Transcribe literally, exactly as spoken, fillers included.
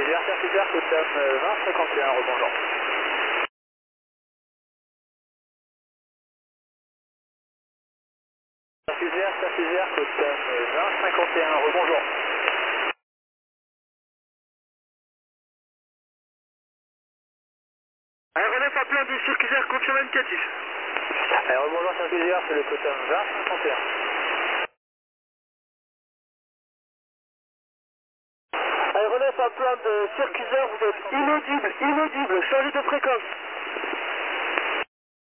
Circulaire, circulaire, Totem vingt cinquante et un, rebonjour. Circulaire, circulaire, Totem vingt cinquante et un, rebonjour. Un relève à plein du circulaire, confirme indicatif. Allez, rebonjour circulaire, c'est le Totem vingt cinquante et un. Un relève à plein de circulaire, vous êtes inaudible, inaudible, changez de fréquence.